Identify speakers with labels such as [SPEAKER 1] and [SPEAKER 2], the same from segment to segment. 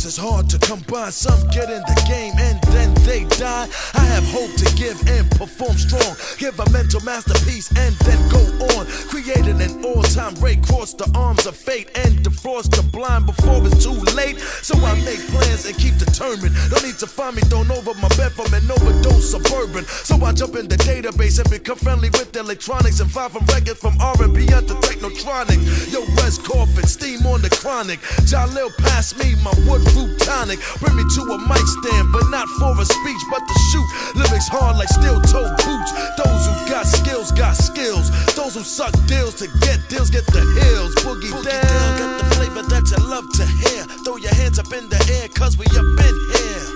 [SPEAKER 1] Rhymes is hard to come by. Some get in the game and then they die. I have hope to give and perform strong. Give a mental masterpiece and then go on. Creating an all-time break. Cross the arms of fate and defrost the blind before it's too late. So I make plans and keep determined. Don't need to find me thrown over my bed from an overdose suburban. So I jump in the database and become friendly with electronics and file from records from R&B to technotronic. Yo, West Coffin, steam on the chronic. Jalil pass me my wood root tonic. Bring me to a mic stand, but not for a speech, but to shoot. Lyrics hard like steel-toe boots. Those who got skills, got skills. Those who suck deals to get deals, get the hills. Boogie down, get the flavor that you love to hear. Throw your hands up in the air, cause we up in here.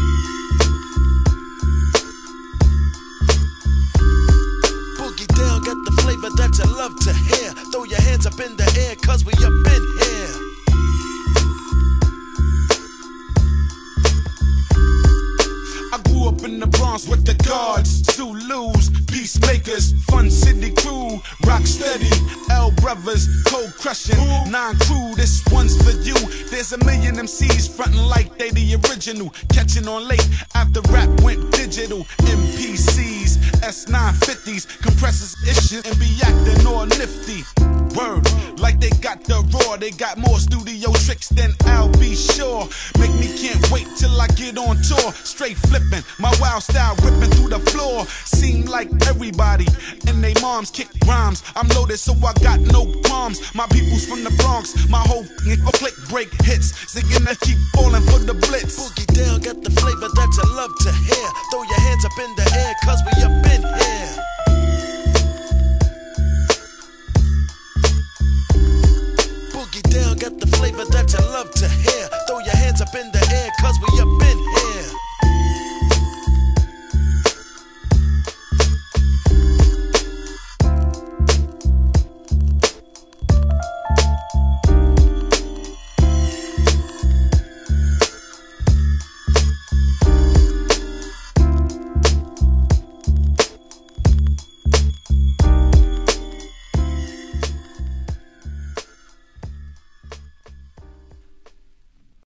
[SPEAKER 1] Boogie down, get the flavor that you love to hear. Throw your hands up in the air, cause we up in here.
[SPEAKER 2] I grew up in the Bronx with the Guards, Zulus, Peacemakers, Fun City Crew, Rock Steady, L Brothers, Cold Crushing, 9 Crew, this one's for you. There's a million MCs frontin' like they the original, catching on late after rap went digital. MPCs, S950s, compressors issues and be acting all nifty. Word, like they got the raw, they got more studio tricks than I'll be sure. Make me can't wait till I get on tour. Straight flipping, my wild style ripping through the floor. Seem like everybody and they moms kick rhymes. I'm loaded so I got no qualms. My people's from the Bronx, my whole click break hits. Singing that keep falling for the blitz.
[SPEAKER 1] Boogie down, get the flavor that you love to hear. Throw your hands up in the air, cause we up in here. Boogie down, get the flavor that you love to hear. Throw your hands up in the air, cause we up in here.